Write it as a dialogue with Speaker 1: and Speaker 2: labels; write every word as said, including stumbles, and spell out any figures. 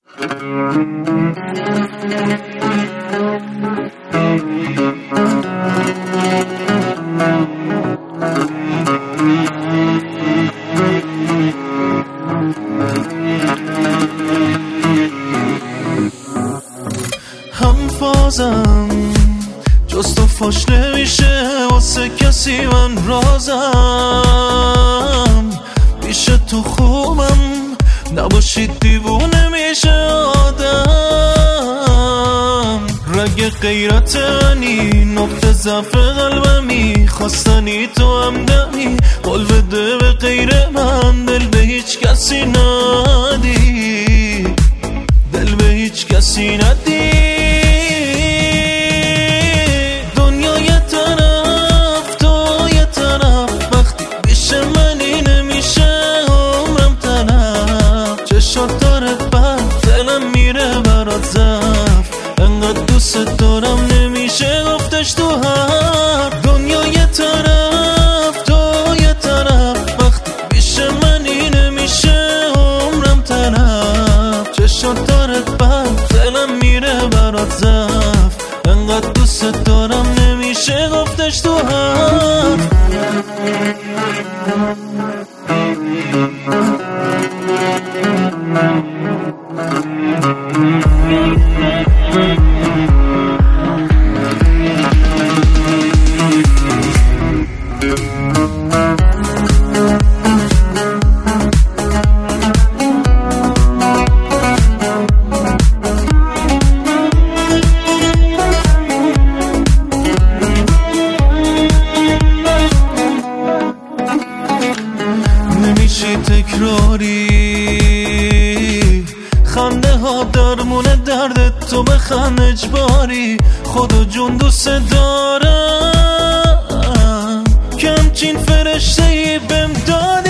Speaker 1: هم فازم جز تو فاش نمیشه واسه کسی من رازم پیش تو خوبم نباشید دیوونه میشه آدم رگ غیرت منی نقطه ضعف قلبمی خواستنی تو همدمی قول بده به غیر من دل به هیچ کسی ندی دل به هیچ کسی ندی دنیا یه طرف تو یه طرف وقتی پیش منی نمیشه عمرم طرف چشات داره بند دلم میره برات زف انقدر دوست دارم نمیشه گفتش تو هر دنیا یه طرف تو یه طرف وقتی پیش منی نمیشه عمرم طرف چشات داره بند دلم میره برات زف انقدر دوست دارم نمیشه گفتش تو هر نمیشی تکراری خنده ها درمونه درد تو بخند اجباری خدا جون دوست دارم که همچین فرشته ای بهم دادی